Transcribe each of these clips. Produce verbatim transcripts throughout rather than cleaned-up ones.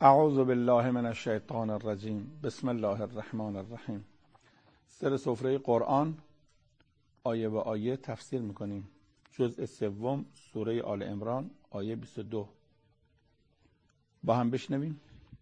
اعوذ بالله من الشیطان الرجیم. بسم الله الرحمن الرحیم. سر سفره قرآن آیه به آیه تفسیر میکنیم. جزء سوم سوره آل عمران آیه بیست و دو. با هم بشنویم.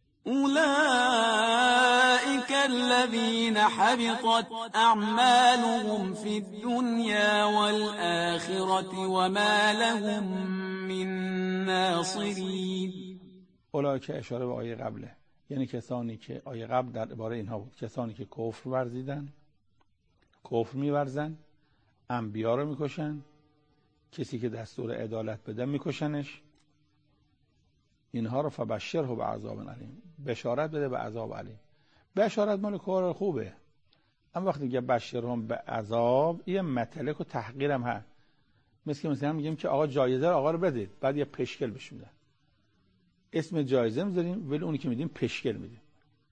اولئك الذين حبطت اعمالهم في الدنيا والآخرة وما لهم من ناصرين. اولئک اشاره به آیه قبله، یعنی کسانی که آیه قبل در عباره اینها بود، کسانی که کفر ورزیدن، کفر میورزن، انبیا رو میکشن، کسی که دستور عدالت بده میکشنش، اینها رو فبشره به عذاب علیم، بشارت بده به عذاب علیم. بشارت مال کار خوبه، اما وقتی میگه بشرهم به عذاب، یه متلک و تحقیرم هست. مثل که مثلا میگیم که آقا جایزه رو آقا رو بدید، بعد یه پشکل بهش میدن، اسم جایزه میذاریم ولی اونی که میدیم پشکل میدیم.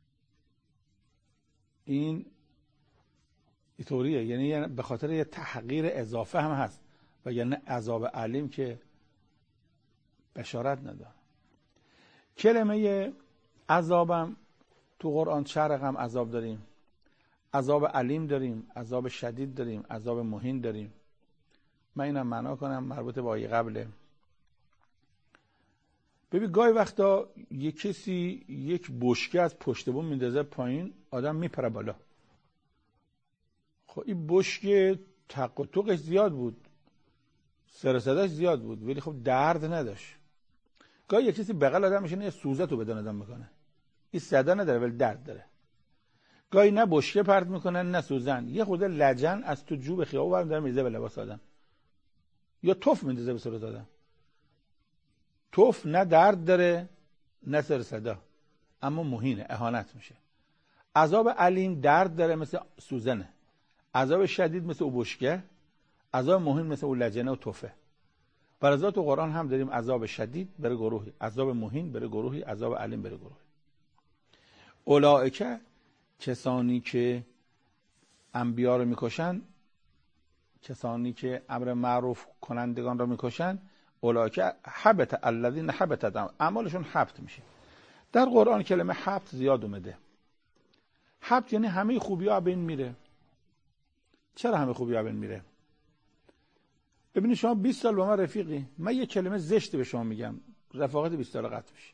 این اینطوریه، یعنی به خاطر یه تحقیر اضافه هم هست، و یعنی عذاب علیم که بشارت نداره. کلمه عذابم تو قرآن چه رقم عذاب داریم؟ عذاب علیم داریم، عذاب شدید داریم، عذاب مهین داریم. من اینم معنا کنم، مربوط به آیه قبله. ببین گاهی وقتا یک کسی یک بشکه از پشت بوم میندازه پایین، آدم میپره بالا. خب این بشکه تق و توقش زیاد بود، سر و صداش زیاد بود، ولی خب درد نداشت. گاهی یک کسی بغل آدم میشینه یه سوزت رو بدن آدم میکنه، این صدا نداره ولی درد داره. گاهی نه بشکه پرت میکنن نه سوزن، یه خورده لجن از تو جوب خیابون برمی داره میزه به لباس آدم، یا توف میندازه به صورت آدم. توف نه درد داره نه سر صدا، اما مهینه، اهانت میشه. عذاب علیم درد داره مثل سوزنه، عذاب شدید مثل او بشکه، عذاب مهین مثل او لجنه و توفه. بر ازا تو قرآن هم داریم عذاب شدید بره گروهی، عذاب مهین بره گروهی، عذاب علیم بره گروهی. اولئک کسانی که انبیا رو میکشن، کسانی که امر معروف کنندگان رو میکشن، اولئک حبط الذین حبطت اعمالشون حبط میشه. در قرآن کلمه حبط زیاد اومده. حبط یعنی همه خوبی ها بین میره. چرا همه خوبی ها بین میره؟ ببینید شما بیست سال با من رفیقی، من یه کلمه زشت به شما میگم، رفاقت بیست سال قطع میشه.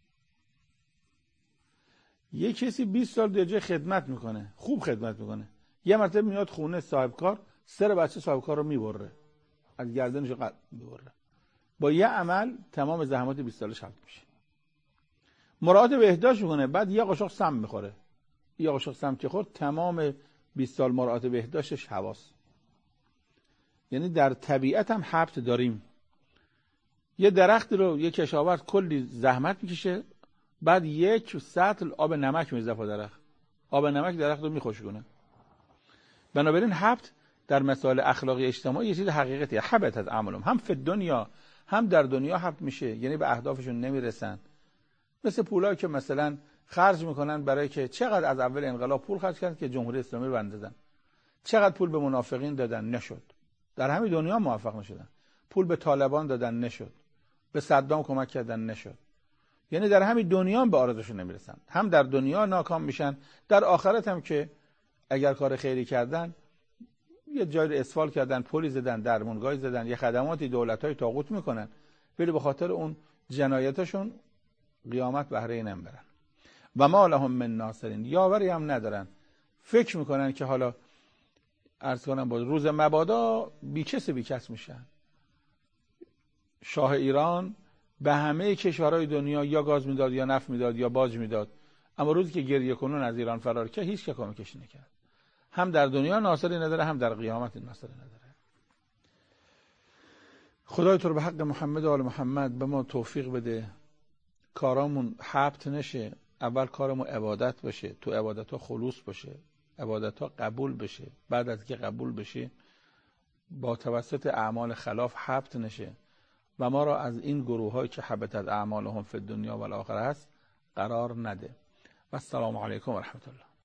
یه کسی بیست سال در جای خدمت میکنه، خوب خدمت میکنه، یه مرتبه میاد خونه صاحب کار، سر بچه صاحب کار رو میبره، از گردنش قطع میبره، با یه عمل تمام زحمات بیست سالش حل میشه. مراعات بهداشت میکنه، بعد یه قاشق سم میخوره، یه قاشق سم که خورد تمام بیست سال مراعات بهداشتش حواس. یعنی در طبیعت هم حبط داریم. یه درخت رو یه کشاورز کلی زحمت میکشه، بعد یک سطل آب نمک میزنه پا درخت، آب نمک درخت رو میخشکونه. بنابراین حبط در مسائل اخلاقی اجتماعی یه چیز حقیقتیه. حبط از اعمالهم، هم فی دنیا هم در دنیا حبط میشه، یعنی به اهدافشون نمیرسن. مثل پولایی که مثلا خرج میکنن برای که چقدر از اول انقلاب پول خرج کردن که جمهوری اسلامی رو بندازن، چقدر پول به منافقین دادن نشد، در همین دنیا موفق نشدن. پول به طالبان دادن نشد، به صدام کمک کردن نشد. یعنی در همین دنیا به آرزوشون نمیرسن، هم در دنیا ناکام میشن، در آخرت هم که اگر کار خیری کردن، یه جای رو اسفال کردن، پلی زدن، درمونگاهی زدن، یه خدماتی دولت‌های طاغوت میکنن، ولی به خاطر اون جنایتشون قیامت بهره نمیبرن. و ما لهم من ناصرین، یاوری هم ندارن. فکر میکنن که حالا عرض کنم با روز مبادا بیکس بیکس میشن. شاه ایران به همه کشورهای دنیا یا گاز میداد یا نفت میداد یا باج میداد، اما روزی که گریه کنون از ایران فرار کرد هیچ که کمکش نکرد. هم در دنیا ناصری نداره، هم در قیامت ناصری نداره. خدای تو رو به حق محمد و آل محمد به ما توفیق بده، کارامون حبط نشه، اول کارمون عبادت باشه، تو عبادت ها خلوص باشه، عبادت ها قبول بشه، بعد از که قبول بشه با توسط اعمال خلاف حبط نشه و ما را از این گروه هایی که حبطت اعمالهم فی الدنیا و الاخره هست قرار نده. و السلام علیکم و رحمت الله.